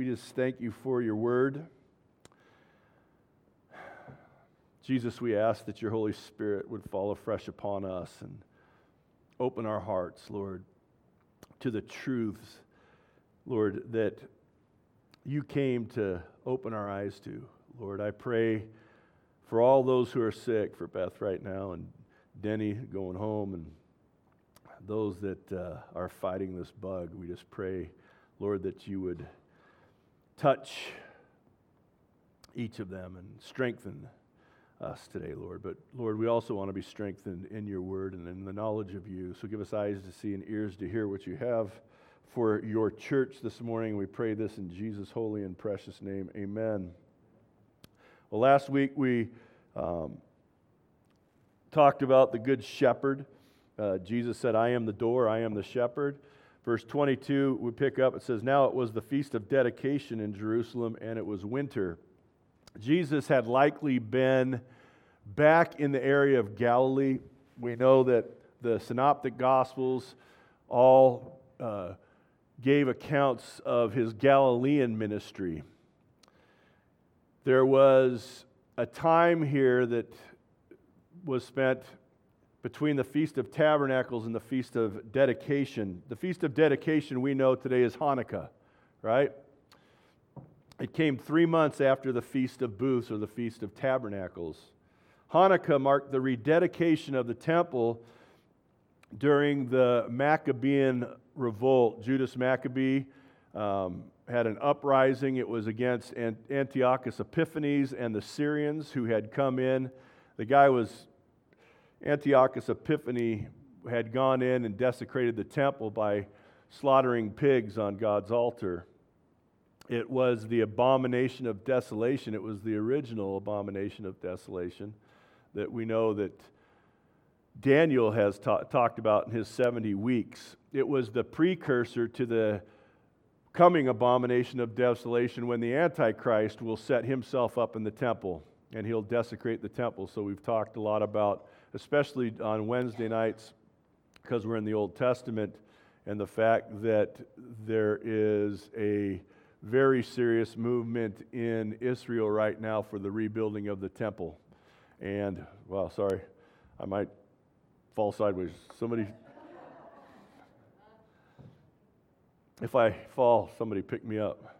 just thank you for your word. Jesus, we ask that your Holy Spirit would fall afresh upon us and open our hearts, Lord, to the truths, Lord, that you came to open our eyes to. Lord, I pray for all those who are sick, for Beth right now and Denny going home, and those that are fighting this bug. We just pray, Lord, that you would touch each of them and strengthen us today, Lord. But Lord, we also want to be strengthened in your word and in the knowledge of you. So give us eyes to see and ears to hear what you have for your church this morning. We pray this in Jesus' holy and precious name. Amen. Well, last week we talked about the Good Shepherd. Jesus said, I am the door, I am the shepherd. Verse 22, we pick up, it says, Now it was the feast of dedication in Jerusalem, and it was winter. Jesus had likely been back in the area of Galilee. We know that the Synoptic Gospels all gave accounts of his Galilean ministry. There was a time here that was spent between the Feast of Tabernacles and the Feast of Dedication. The Feast of Dedication we know today is Hanukkah, right? It came 3 months after the Feast of Booths or the Feast of Tabernacles. Hanukkah marked the rededication of the temple during the Maccabean revolt. Judas Maccabee had an uprising. It was against Antiochus Epiphanes and the Syrians who had come in. Antiochus Epiphanes had gone in and desecrated the temple by slaughtering pigs on God's altar. It was the abomination of desolation. It was the original abomination of desolation that we know that Daniel has talked about in his 70 weeks. It was the precursor to the coming abomination of desolation when the Antichrist will set himself up in the temple and he'll desecrate the temple. So we've talked a lot about, especially on Wednesday nights, because we're in the Old Testament, and the fact that there is a very serious movement in Israel right now for the rebuilding of the temple. And, well, sorry, I might fall sideways. Somebody, if I fall, somebody pick me up.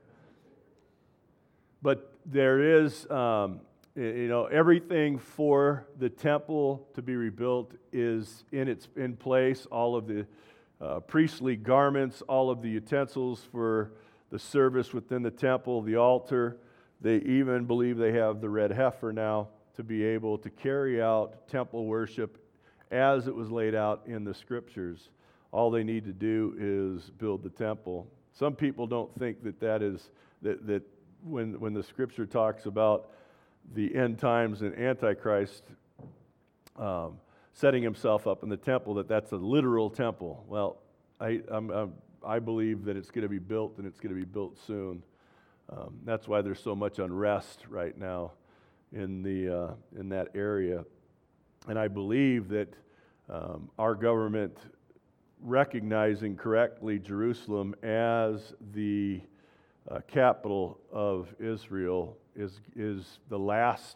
But there is, everything for the temple to be rebuilt is in place. All of the priestly garments, all of the utensils for the service within the temple, the altar. They even believe they have the red heifer now to be able to carry out temple worship as it was laid out in the Scriptures. All they need to do is build the temple. Some people don't think that when the Scripture talks about the end times and Antichrist setting himself up in the temple, that's a literal temple. Well, I believe that it's going to be built, and it's going to be built soon. That's why there's so much unrest right now in that area. And I believe that our government, recognizing correctly Jerusalem as the capital of Israel, is the last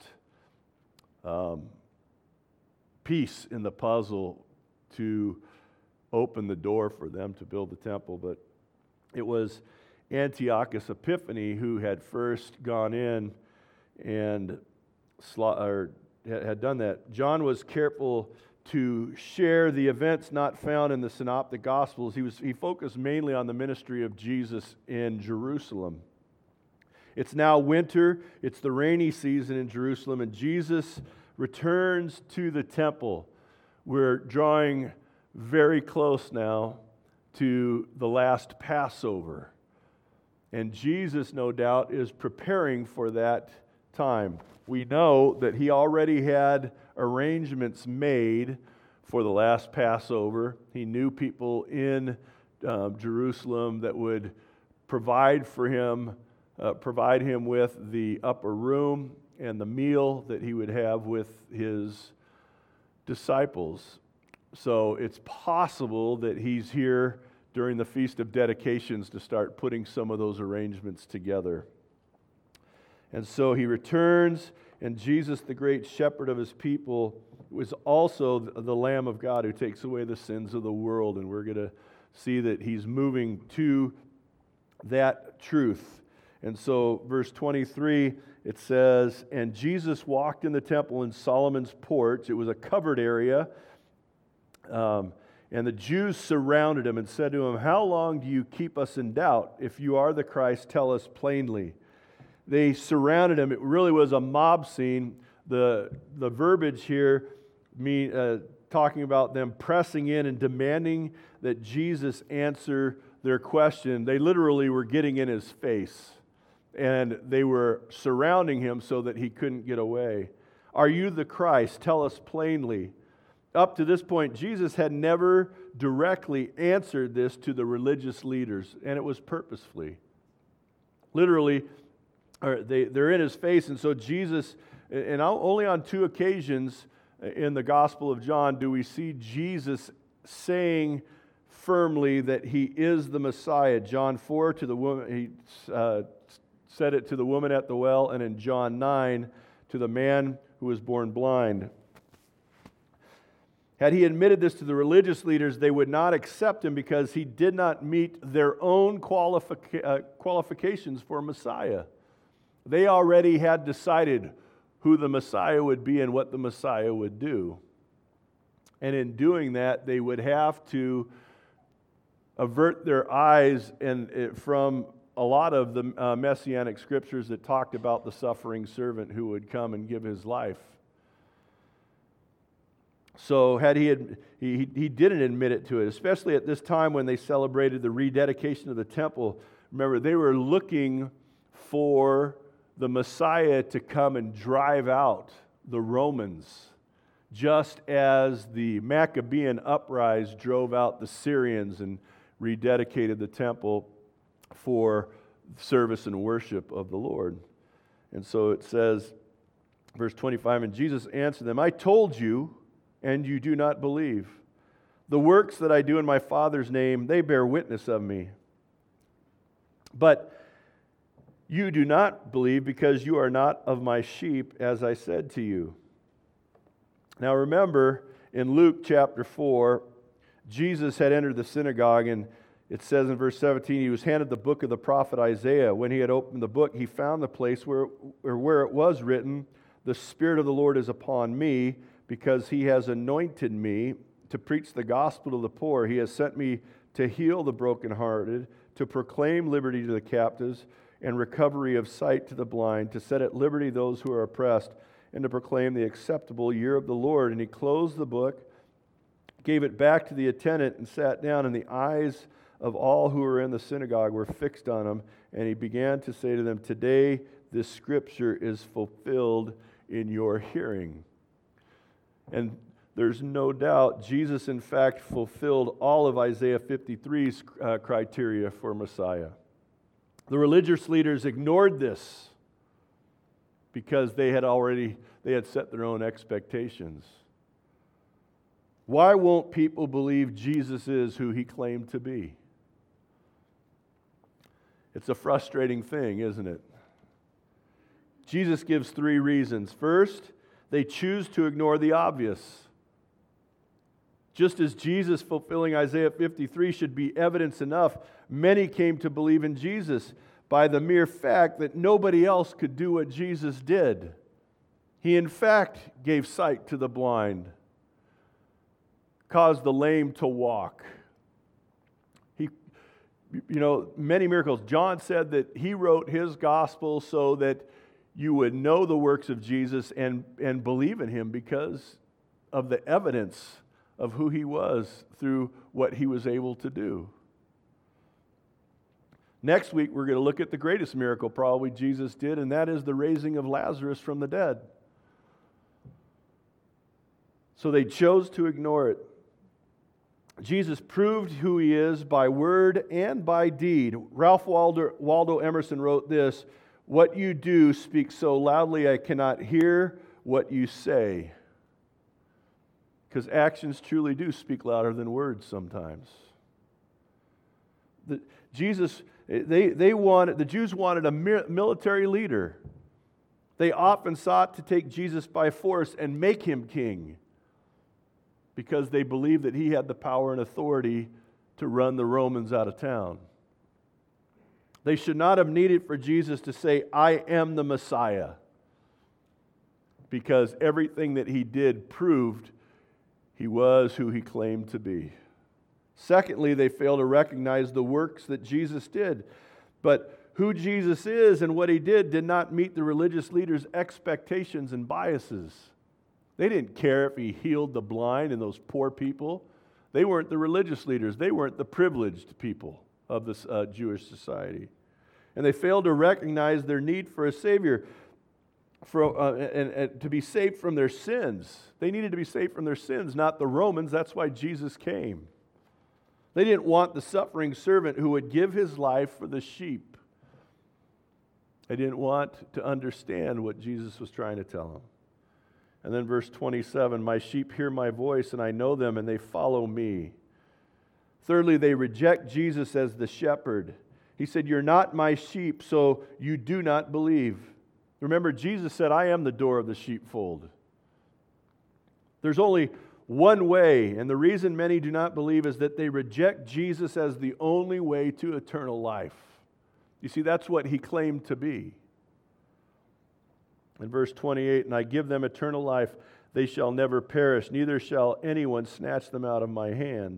piece in the puzzle to open the door for them to build the temple. But it was Antiochus Epiphanes who had first gone in and had done that. John was careful to share the events not found in the Synoptic Gospels. He focused mainly on the ministry of Jesus in Jerusalem. It's now winter. It's the rainy season in Jerusalem, and Jesus returns to the temple. We're drawing very close now to the last Passover. And Jesus, no doubt, is preparing for that time. We know that he already had arrangements made for the last Passover. He knew people in Jerusalem that would provide him with the upper room and the meal that he would have with his disciples. So it's possible that he's here during the Feast of Dedications to start putting some of those arrangements together. And so he returns, and Jesus, the great shepherd of his people, was also the Lamb of God who takes away the sins of the world. And we're going to see that he's moving to that truth. And so verse 23, it says, "And Jesus walked in the temple in Solomon's porch." It was a covered area. And the Jews surrounded him and said to him, "How long do you keep us in doubt? If you are the Christ, tell us plainly." They surrounded him. It really was a mob scene. The verbiage here talking about them pressing in and demanding that Jesus answer their question. They literally were getting in his face, and they were surrounding him so that he couldn't get away. "Are you the Christ? Tell us plainly." Up to this point, Jesus had never directly answered this to the religious leaders, and it was purposefully. Literally, they're in his face, and so Jesus, and only on 2 occasions in the Gospel of John do we see Jesus saying firmly that he is the Messiah. John 4 to the woman, he said it to the woman at the well, and in John 9 to the man who was born blind. Had he admitted this to the religious leaders, they would not accept him because he did not meet their own qualifications for Messiah. They already had decided who the Messiah would be and what the Messiah would do. And in doing that, they would have to avert their eyes from a lot of the messianic scriptures that talked about the suffering servant who would come and give his life. So had he didn't admit it to it, especially at this time when they celebrated the rededication of the temple. Remember, they were looking for the Messiah to come and drive out the Romans, just as the Maccabean uprising drove out the Syrians and rededicated the temple for service and worship of the Lord. And so it says, verse 25, "And Jesus answered them, 'I told you, and you do not believe. The works that I do in my Father's name, they bear witness of me. But you do not believe because you are not of my sheep, as I said to you.'" Now remember, in Luke chapter 4, Jesus had entered the synagogue, and it says in verse 17, he was handed the book of the prophet Isaiah. When he had opened the book, he found the place where it was written, "The Spirit of the Lord is upon me, because he has anointed me to preach the gospel to the poor. He has sent me to heal the brokenhearted, to proclaim liberty to the captives, and recovery of sight to the blind, to set at liberty those who are oppressed, and to proclaim the acceptable year of the Lord." And he closed the book, gave it back to the attendant, and sat down, and the eyes of all who were in the synagogue were fixed on him. And he began to say to them, "Today this scripture is fulfilled in your hearing." And there's no doubt Jesus, in fact, fulfilled all of Isaiah 53's criteria for Messiah. The religious leaders ignored this because they had set their own expectations. Why won't people believe Jesus is who he claimed to be? It's a frustrating thing, isn't it? Jesus gives 3 reasons. First, they choose to ignore the obvious. Just as Jesus fulfilling Isaiah 53 should be evidence enough, many came to believe in Jesus by the mere fact that nobody else could do what Jesus did. He, in fact, gave sight to the blind, caused the lame to walk. Many miracles. John said that he wrote his gospel so that you would know the works of Jesus and believe in him because of the evidence of who he was through what he was able to do. Next week, we're going to look at the greatest miracle probably Jesus did, and that is the raising of Lazarus from the dead. So they chose to ignore it. Jesus proved who he is by word and by deed. Ralph Waldo Emerson wrote this, "What you do speaks so loudly I cannot hear what you say." Because actions truly do speak louder than words sometimes. The Jews wanted a military leader. They often sought to take Jesus by force and make him king because they believed that he had the power and authority to run the Romans out of town. They should not have needed for Jesus to say, "I am the Messiah," because everything that he did proved he was who he claimed to be. Secondly, they fail to recognize the works that Jesus did. But who Jesus is and what he did not meet the religious leaders' expectations and biases. They didn't care if he healed the blind and those poor people. They weren't the religious leaders. They weren't the privileged people of this Jewish society. And they failed to recognize their need for a Savior and to be saved from their sins. They needed to be saved from their sins, not the Romans. That's why Jesus came. They didn't want the suffering servant who would give his life for the sheep. They didn't want to understand what Jesus was trying to tell them. And then verse 27, "My sheep hear my voice, and I know them, and they follow me." Thirdly, they reject Jesus as the shepherd. He said, "You're not my sheep, so you do not believe." Remember, Jesus said, "I am the door of the sheepfold." There's only one way, and the reason many do not believe is that they reject Jesus as the only way to eternal life. You see, that's what he claimed to be. In verse 28, "And I give them eternal life, they shall never perish, neither shall anyone snatch them out of my hand."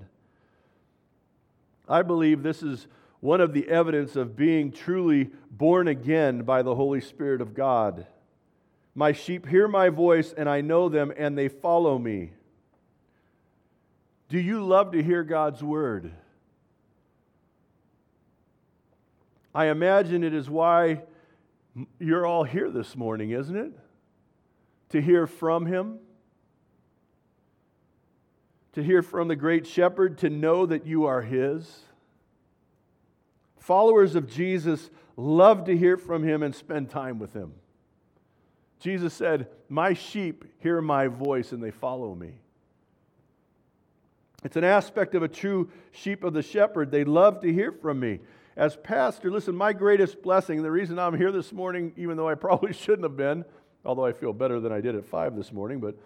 I believe this is one of the evidence of being truly born again by the Holy Spirit of God. "My sheep hear my voice, and I know them, and they follow me." Do you love to hear God's word? I imagine it is why you're all here this morning, isn't it? To hear from him. To hear from the great shepherd, to know that you are his. Followers of Jesus love to hear from him and spend time with him. Jesus said, "My sheep hear my voice and they follow me." It's an aspect of a true sheep of the shepherd. They love to hear from me. As pastor, listen, my greatest blessing, the reason I'm here this morning, even though I probably shouldn't have been, although I feel better than I did at 5 this morning, but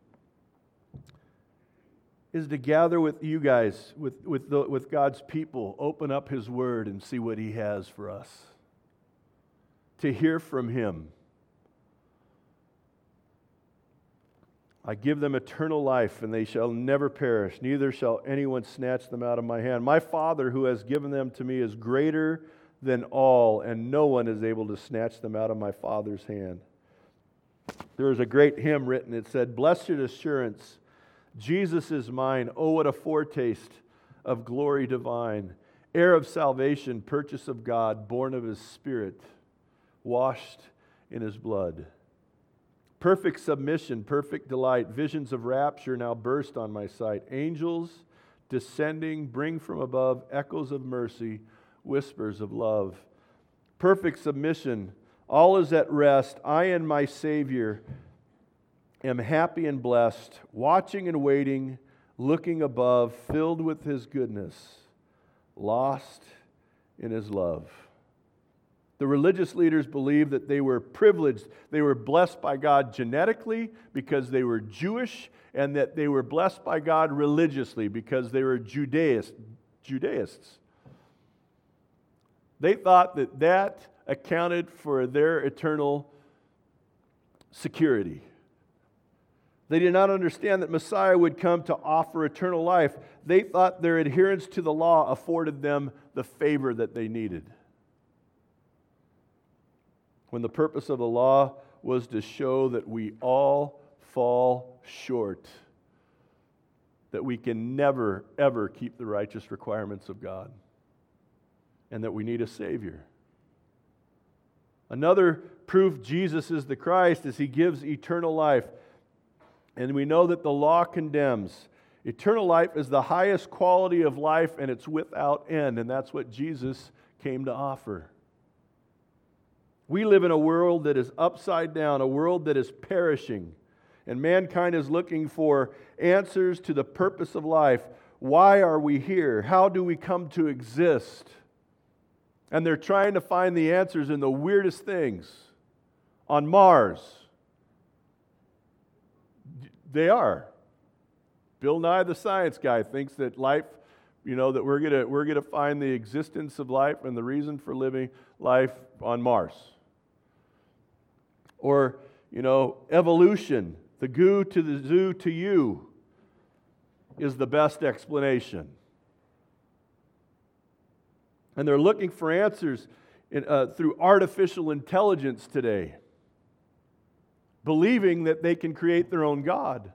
is to gather with you guys, with God's people, open up his word and see what he has for us. To hear from him. "I give them eternal life, and they shall never perish, neither shall anyone snatch them out of my hand. My Father who has given them to me is greater than all, and no one is able to snatch them out of my Father's hand." There was a great hymn written. It said, "Blessed assurance, Jesus is mine. Oh, what a foretaste of glory divine. Heir of salvation, purchase of God, born of his Spirit, washed in his blood. Perfect submission, perfect delight, visions of rapture now burst on my sight. Angels descending bring from above echoes of mercy, whispers of love. Perfect submission, all is at rest. I and my Savior am happy and blessed, watching and waiting, looking above, filled with his goodness, lost in his love." The religious leaders believed that they were privileged, they were blessed by God genetically because they were Jewish, and that they were blessed by God religiously because they were Judaists. They thought that accounted for their eternal security. They did not understand that Messiah would come to offer eternal life. They thought their adherence to the law afforded them the favor that they needed, when the purpose of the law was to show that we all fall short, that we can never, ever keep the righteous requirements of God, and that we need a Savior. Another proof Jesus is the Christ is he gives eternal life. And we know that the law condemns. Eternal life is the highest quality of life, and it's without end, and that's what Jesus came to offer. We live in a world that is upside down, a world that is perishing, and mankind is looking for answers to the purpose of life. Why are we here? How do we come to exist? And they're trying to find the answers in the weirdest things. On Mars. They are. Bill Nye, the science guy, thinks that life, that we're gonna find the existence of life and the reason for living life on Mars. Or, evolution, the goo to the zoo to you, is the best explanation. And they're looking for answers through artificial intelligence today, believing that they can create their own God.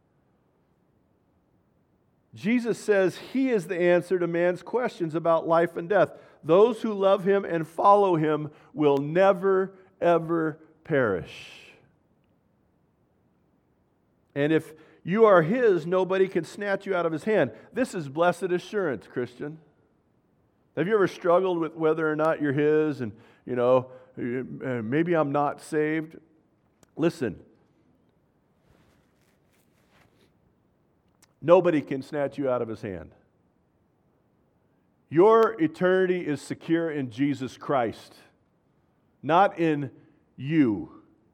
Jesus says He is the answer to man's questions about life and death. Those who love Him and follow Him will never, ever perish. And if you are His, nobody can snatch you out of His hand. This is blessed assurance, Christian. Have you ever struggled with whether or not you're His and, maybe I'm not saved? Listen. Nobody can snatch you out of His hand. Your eternity is secure in Jesus Christ, not in you.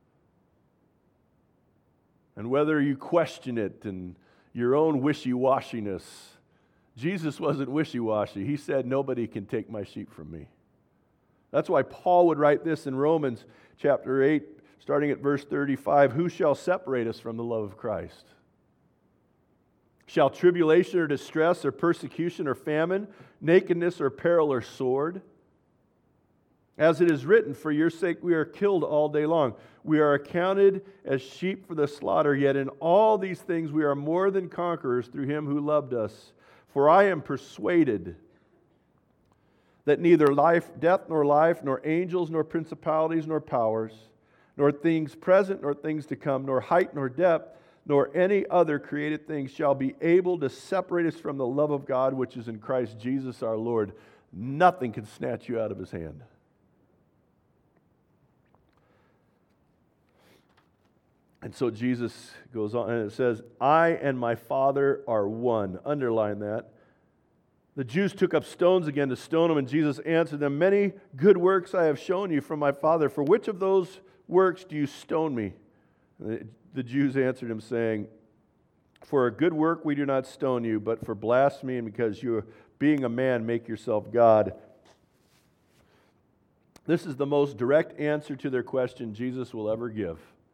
And whether you question it and your own wishy-washiness, Jesus wasn't wishy-washy. He said, nobody can take my sheep from me. That's why Paul would write this in Romans chapter 8, starting at verse 35, who shall separate us from the love of Christ? Shall tribulation or distress or persecution or famine, nakedness or peril or sword? As it is written, for your sake we are killed all day long. We are accounted as sheep for the slaughter, yet in all these things we are more than conquerors through Him who loved us. For I am persuaded that neither death nor life, nor angels, nor principalities, nor powers, nor things present, nor things to come, nor height, nor depth, nor any other created thing shall be able to separate us from the love of God which is in Christ Jesus our Lord. Nothing can snatch you out of His hand. And so Jesus goes on and it says, I and my Father are one. Underline that. The Jews took up stones again to stone Him, and Jesus answered them, many good works I have shown you from my Father. For which of those works do you stone me? The Jews answered Him, saying, for a good work we do not stone you, but for blasphemy, and because you, being a man, make yourself God. This is the most direct answer to their question Jesus will ever give.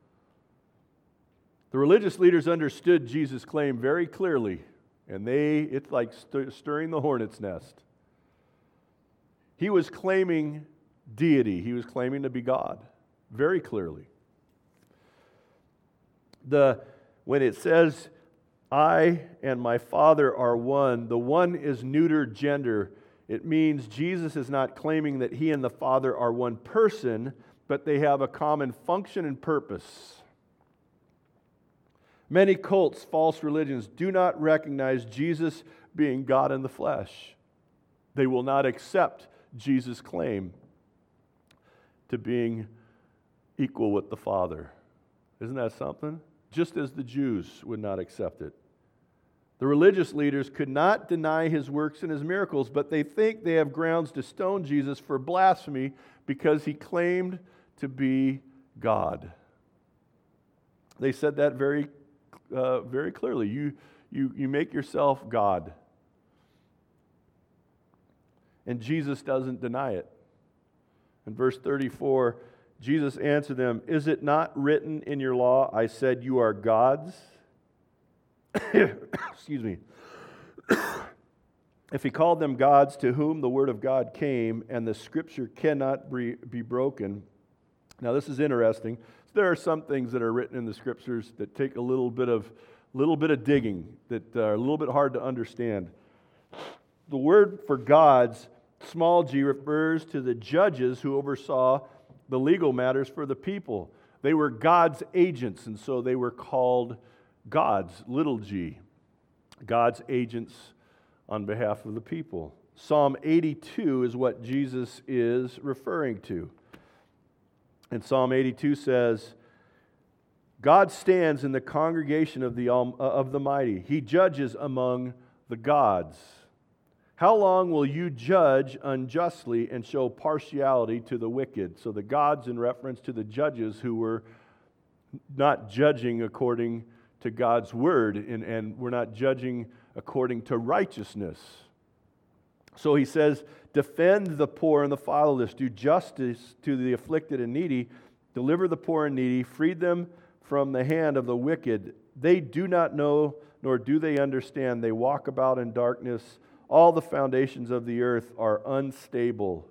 The religious leaders understood Jesus' claim very clearly, and it's like stirring the hornet's nest. He was claiming deity. He was claiming to be God, very clearly. When it says, I and my Father are one, the one is neuter gender. It means Jesus is not claiming that He and the Father are one person, but they have a common function and purpose. Many cults, false religions, do not recognize Jesus being God in the flesh. They will not accept Jesus' claim to being equal with the Father. Isn't that something? Just as the Jews would not accept it. The religious leaders could not deny His works and His miracles, but they think they have grounds to stone Jesus for blasphemy because He claimed to be God. They said that very clearly. You make yourself God. And Jesus doesn't deny it. In verse 34, Jesus answered them, is it not written in your law, I said you are gods? Excuse me. If He called them gods to whom the word of God came, and the scripture cannot be broken. Now this is interesting. There are some things that are written in the scriptures that take a little bit of digging, that are a little bit hard to understand. The word for gods, small g, refers to the judges who oversaw the legal matters for the people. They were God's agents, and so they were called gods, little g, God's agents on behalf of the people. Psalm 82 is what Jesus is referring to. And Psalm 82 says, God stands in the congregation of the mighty. He judges among the gods. How long will you judge unjustly and show partiality to the wicked? So the gods in reference to the judges who were not judging according to God's word, and we're not judging according to righteousness. So he says, defend the poor and the fatherless, do justice to the afflicted and needy, deliver the poor and needy, free them from the hand of the wicked. They do not know, nor do they understand. They walk about in darkness. All the foundations of the earth are unstable.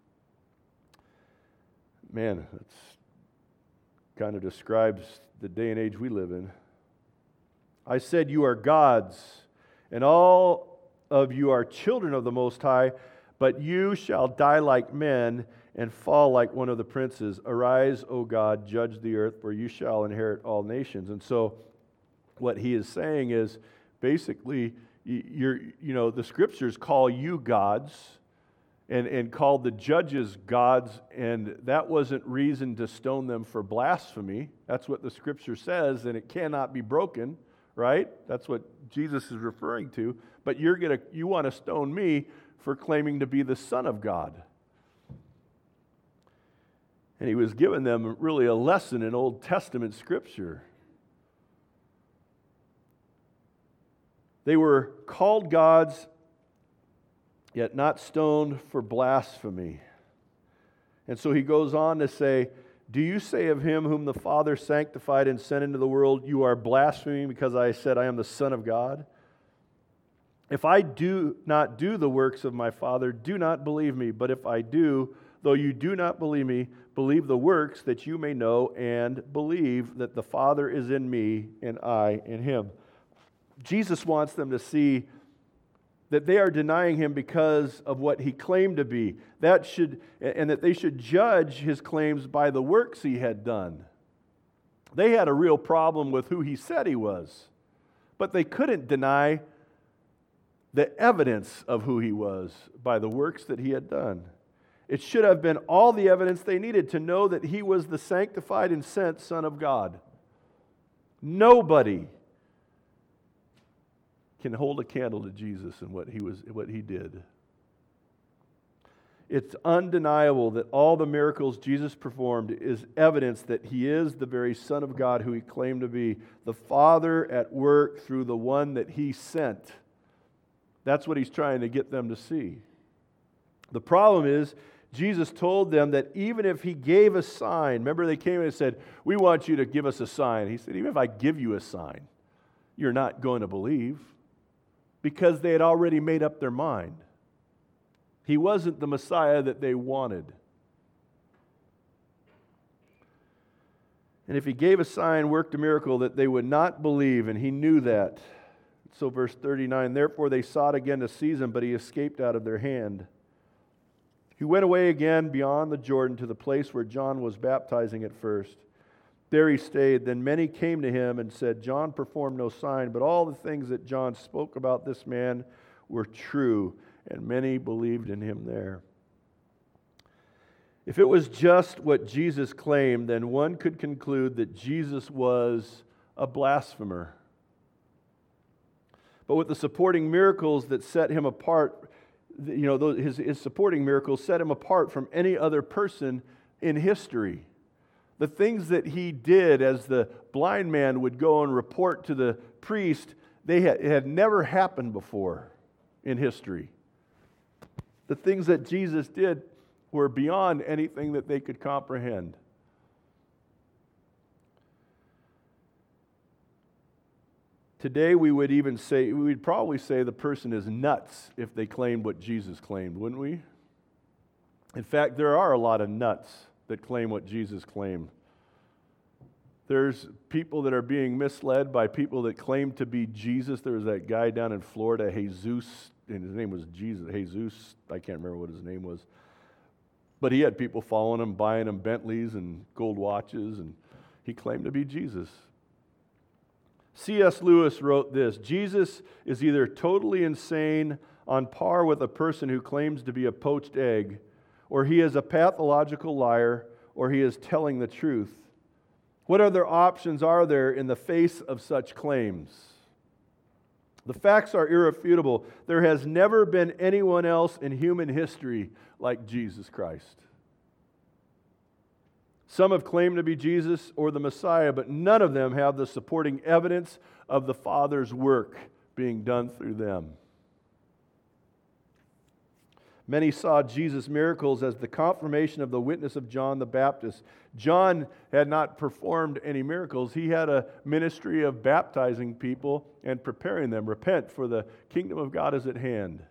Man, that kind of describes the day and age we live in. I said, you are gods, and all of you are children of the Most High, but you shall die like men and fall like one of the princes. Arise, O God, judge the earth, for you shall inherit all nations. And so what he is saying is basically, the scriptures call you gods and call the judges gods, and that wasn't reason to stone them for blasphemy. That's what the scripture says, and it cannot be broken, right? That's what Jesus is referring to. But you want to stone me for claiming to be the Son of God. And he was giving them really a lesson in Old Testament scripture. They were called gods, yet not stoned for blasphemy. And so he goes on to say, do you say of him whom the Father sanctified and sent into the world, you are blaspheming because I said I am the Son of God? If I do not do the works of my Father, do not believe me. But if I do, though you do not believe me, believe the works, that you may know and believe that the Father is in me and I in him. Jesus wants them to see that they are denying him because of what he claimed to be. And that they should judge his claims by the works he had done. They had a real problem with who he said he was, but they couldn't deny the evidence of who he was by the works that he had done. It should have been all the evidence they needed to know that he was the sanctified and sent Son of God. Nobody can hold a candle to Jesus and what he did. It's undeniable that all the miracles Jesus performed is evidence that he is the very Son of God who he claimed to be, the Father at work through the one that he sent. That's what he's trying to get them to see. The problem is, Jesus told them that even if he gave a sign, remember they came and said, we want you to give us a sign. He said, even if I give you a sign, you're not going to believe, because they had already made up their mind. He wasn't the Messiah that they wanted. And if he gave a sign, worked a miracle, that they would not believe, and he knew that. So verse 39, therefore they sought again to seize him, but he escaped out of their hand. He went away again beyond the Jordan to the place where John was baptizing at first. There he stayed. Then many came to him and said, John performed no sign, but all the things that John spoke about this man were true, and many believed in him there. If it was just what Jesus claimed, then one could conclude that Jesus was a blasphemer. But with the supporting miracles that set him apart, his supporting miracles set him apart from any other person in history. The things that he did as the blind man would go and report to the priest, it had never happened before in history. The things that Jesus did were beyond anything that they could comprehend. Today we would probably say the person is nuts if they claimed what Jesus claimed, wouldn't we? In fact, there are a lot of nuts that claim what Jesus claimed. There's people that are being misled by people that claim to be Jesus. There was that guy down in Florida, Jesus, and his name was Jesus. I can't remember what his name was. But he had people following him, buying him Bentleys and gold watches, and he claimed to be Jesus. C.S. Lewis wrote this: Jesus is either totally insane, on par with a person who claims to be a poached egg, or he is a pathological liar, or he is telling the truth. What other options are there in the face of such claims? The facts are irrefutable. There has never been anyone else in human history like Jesus Christ. Some have claimed to be Jesus or the Messiah, but none of them have the supporting evidence of the Father's work being done through them. Many saw Jesus' miracles as the confirmation of the witness of John the Baptist. John had not performed any miracles. He had a ministry of baptizing people and preparing them. Repent, for the kingdom of God is at hand.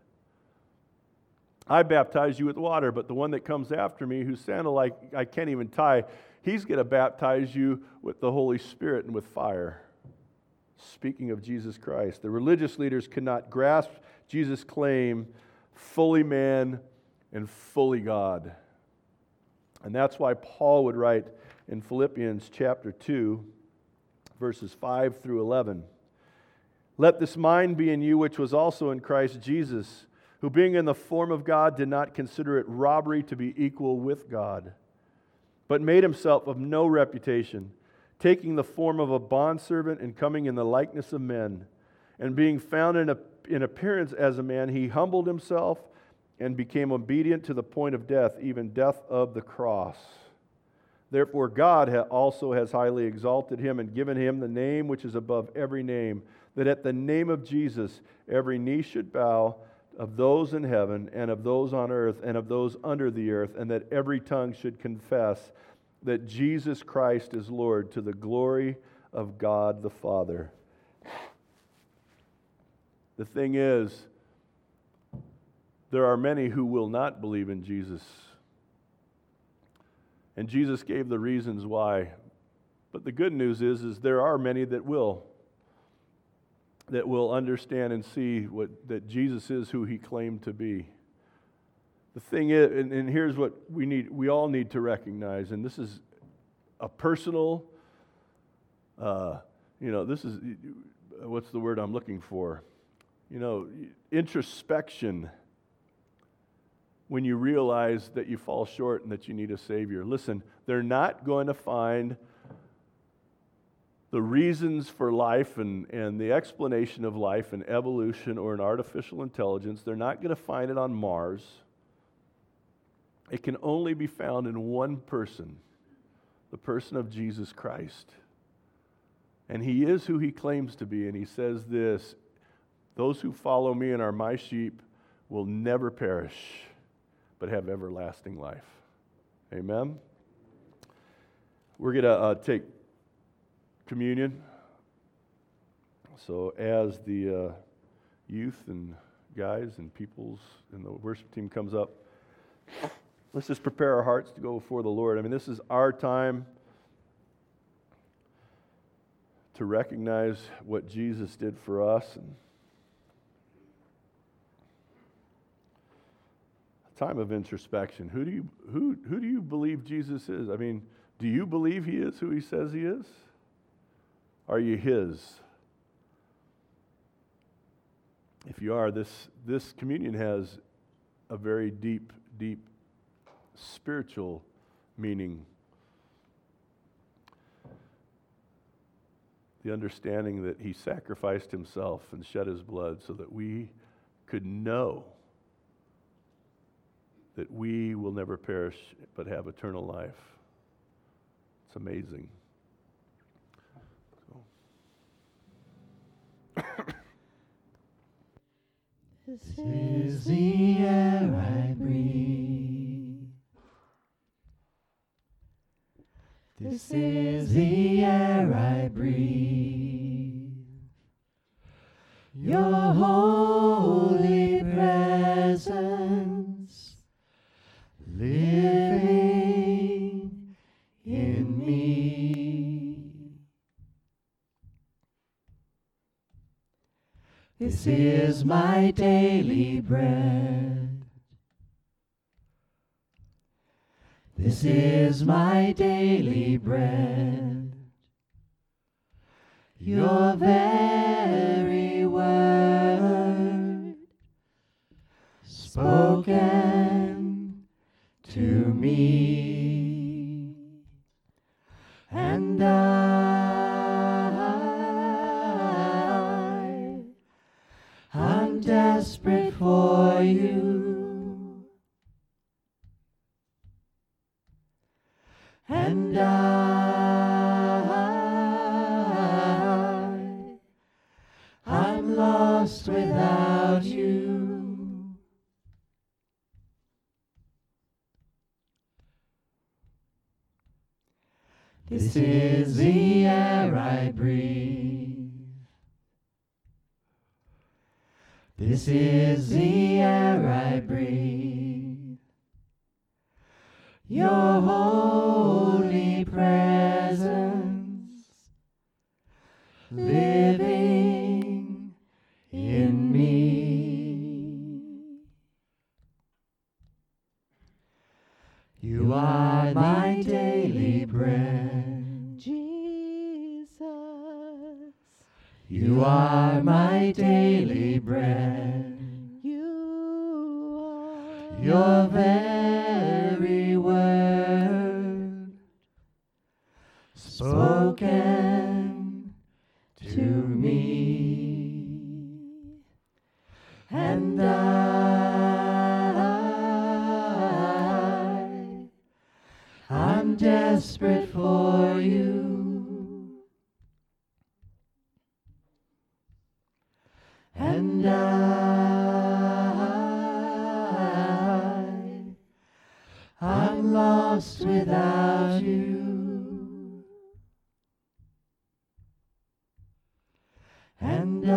I baptize you with water, but the one that comes after me, whose sandal I can't even tie, he's going to baptize you with the Holy Spirit and with fire. Speaking of Jesus Christ, the religious leaders could not grasp Jesus' claim, fully man and fully God. And that's why Paul would write in Philippians chapter 2, verses 5 through 11, "Let this mind be in you which was also in Christ Jesus, who being in the form of God did not consider it robbery to be equal with God, but made himself of no reputation, taking the form of a bondservant and coming in the likeness of men, and being found in appearance as a man, he humbled himself and became obedient to the point of death, even death of the cross. Therefore God also has highly exalted him and given him the name which is above every name, that at the name of Jesus every knee should bow, of those in heaven and of those on earth and of those under the earth, and that every tongue should confess that Jesus Christ is Lord, to the glory of God the Father." The thing is, there are many who will not believe in Jesus. And Jesus gave the reasons why. But the good news is there are many that will understand and see that Jesus is who he claimed to be. The thing is, and here's what we all need to recognize, and this is a personal, this is, what's the word I'm looking for? Introspection, when you realize that you fall short and that you need a Savior. Listen, they're not going to find the reasons for life and the explanation of life in evolution or in artificial intelligence. They're not going to find it on Mars. It can only be found in one person, the person of Jesus Christ. And he is who he claims to be, and he says this: "Those who follow me and are my sheep will never perish, but have everlasting life." Amen? We're going to take communion. So as the youth and guys and peoples and the worship team comes up, let's just prepare our hearts to go before the Lord. I mean, this is our time to recognize what Jesus did for us, and time of introspection. Who do you believe Jesus is? I mean, do you believe he is who he says he is? Are you his? If you are, this communion has a very deep spiritual meaning. The understanding that he sacrificed himself and shed his blood so that we could know that we will never perish but have eternal life. It's amazing. This is the air I breathe. This is the air I breathe. Your holy presence living in me. This is my daily bread. This is my daily bread. Your very word spoken to me, and I and I'm lost without you. This is the air I breathe. This is the air I breathe. Your holy presence living in me. You are my daily bread, Jesus. You are my daily bread. You are Your very word spoken to me, and I'm desperate for you, and I'm lost without you, and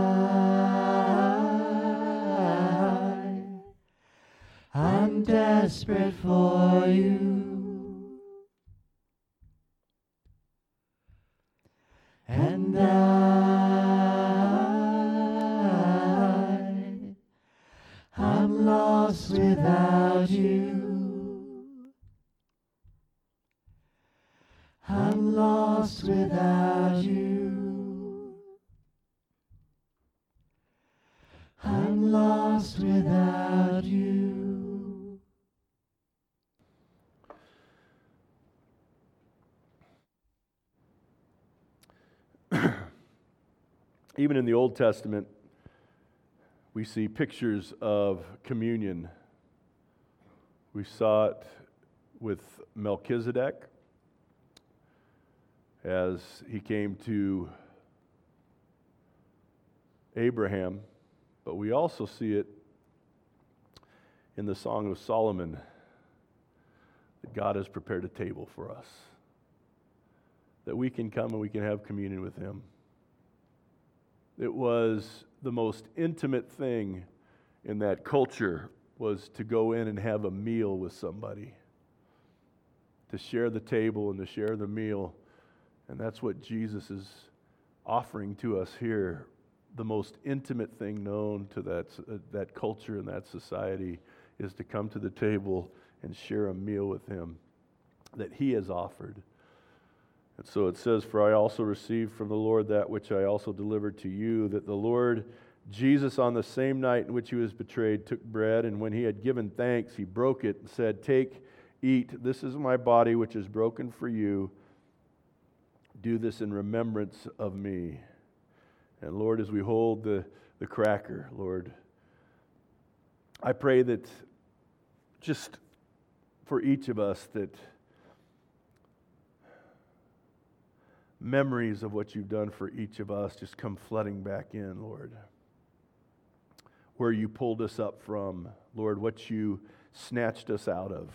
I'm desperate for you, and I'm lost without you. I'm lost without you. I'm lost without you. Even in the Old Testament, we see pictures of communion. We saw it with Melchizedek as he came to Abraham, but we also see it in the Song of Solomon, that God has prepared a table for us, that we can come and we can have communion with him. It was the most intimate thing in that culture, was to go in and have a meal with somebody, to share the table and to share the meal. And that's what Jesus is offering to us here. The most intimate thing known to that culture and that society is to come to the table and share a meal with him that he has offered. And so it says, "For I also received from the Lord that which I also delivered to you, that the Lord Jesus on the same night in which he was betrayed took bread, and when he had given thanks, he broke it and said, 'Take, eat, this is my body which is broken for you. Do this in remembrance of me.'" And Lord, as we hold the cracker, Lord, I pray that just for each of us, that memories of what you've done for each of us just come flooding back in, Lord. Where you pulled us up from, Lord, what you snatched us out of.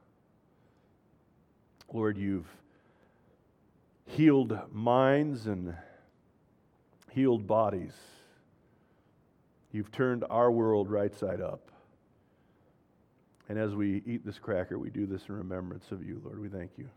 Lord, you've healed minds and healed bodies. You've turned our world right side up. And as we eat this cracker, we do this in remembrance of you, Lord. We thank you.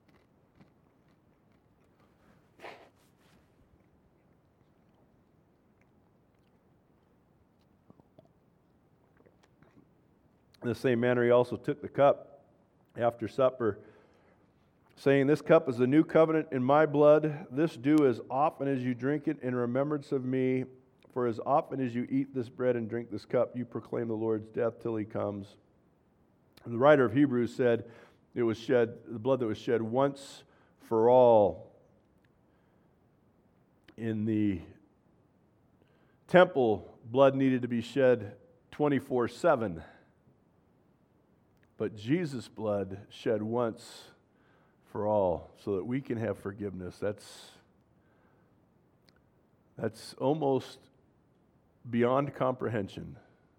In the same manner, he also took the cup after supper, saying, "This cup is the new covenant in my blood. This do as often as you drink it in remembrance of me. For as often as you eat this bread and drink this cup, you proclaim the Lord's death till he comes." And the writer of Hebrews said it was shed, the blood that was shed once for all. In the temple, blood needed to be shed 24/7. But Jesus' blood shed once for all so that we can have forgiveness. That's almost beyond comprehension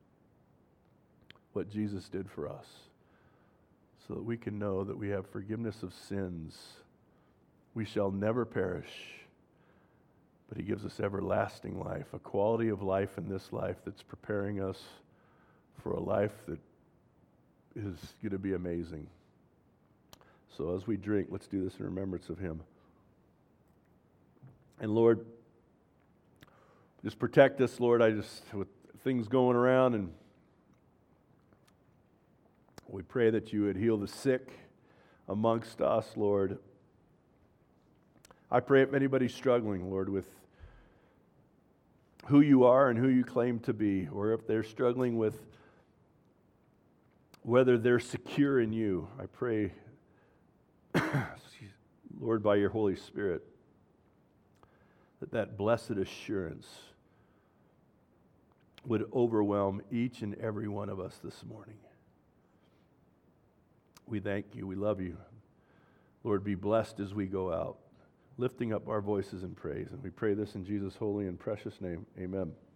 what Jesus did for us, so that we can know that we have forgiveness of sins. We shall never perish, but he gives us everlasting life, a quality of life in this life that's preparing us for a life that is going to be amazing. So as we drink, let's do this in remembrance of him. And Lord, just protect us, Lord. With things going around, and we pray that you would heal the sick amongst us, Lord. I pray if anybody's struggling, Lord, with who you are and who you claim to be, or if they're struggling with whether they're secure in you, I pray, Lord, by your Holy Spirit, that blessed assurance would overwhelm each and every one of us this morning. We thank you. We love you. Lord, be blessed as we go out, lifting up our voices in praise. And we pray this in Jesus' holy and precious name. Amen.